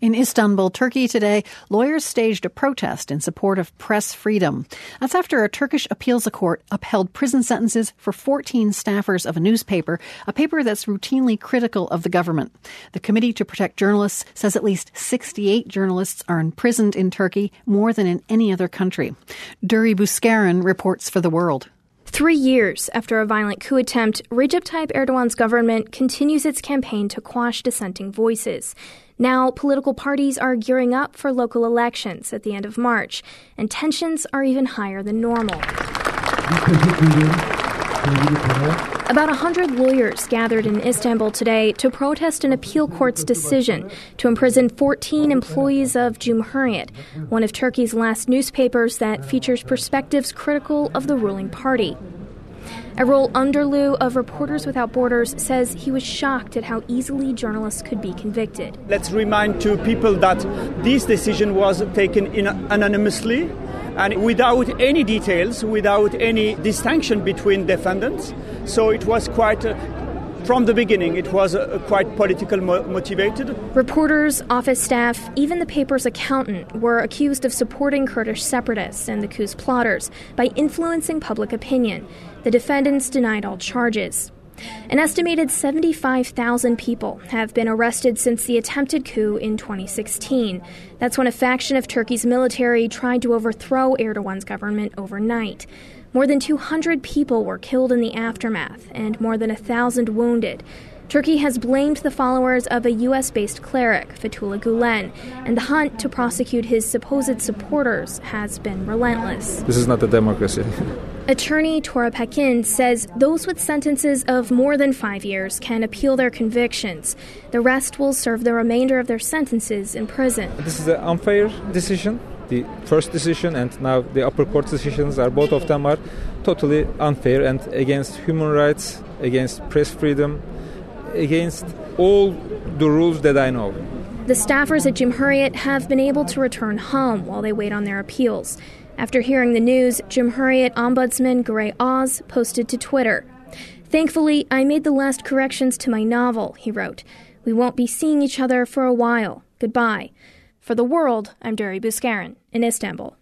In Istanbul, Turkey today, lawyers staged a protest in support of press freedom. That's after a Turkish appeals court upheld prison sentences for 14 staffers of a newspaper, a paper that's routinely critical of the government. The Committee to Protect Journalists says at least 68 journalists are imprisoned in Turkey, more than in any other country. Duri Buskarin reports for The World. 3 years after a violent coup attempt, Recep Tayyip Erdogan's government continues its campaign to quash dissenting voices. Now, political parties are gearing up for local elections at the end of March, and tensions are even higher than normal. About 100 lawyers gathered in Istanbul today to protest an appeal court's decision to imprison 14 employees of Cumhuriyet, one of Turkey's last newspapers that features perspectives critical of the ruling party. Erol Underlu of Reporters Without Borders says he was shocked at how easily journalists could be convicted. Let's remind to people that this decision was taken anonymously and without any details, without any distinction between defendants. So it was quite, from the beginning, it was quite political motivated. Reporters, office staff, even the paper's accountant were accused of supporting Kurdish separatists and the coup's plotters by influencing public opinion. The defendants denied all charges. An estimated 75,000 people have been arrested since the attempted coup in 2016. That's when a faction of Turkey's military tried to overthrow Erdogan's government overnight. More than 200 people were killed in the aftermath and more than 1,000 wounded. Turkey has blamed the followers of a U.S.-based cleric, Fethullah Gulen, and the hunt to prosecute his supposed supporters has been relentless. This is not a democracy. Attorney Tora Pekin says those with sentences of more than 5 years can appeal their convictions. The rest will serve the remainder of their sentences in prison. This is an unfair decision. The first decision and now the upper court decisions both of them are totally unfair and against human rights, against press freedom, against all the rules that I know. The staffers at Cumhuriyet have been able to return home while they wait on their appeals. After hearing the news, Cumhuriyet Ombudsman Gray Oz posted to Twitter, "Thankfully, I made the last corrections to my novel," he wrote. "We won't be seeing each other for a while. Goodbye." For The World, I'm Duri Buskarin in Istanbul.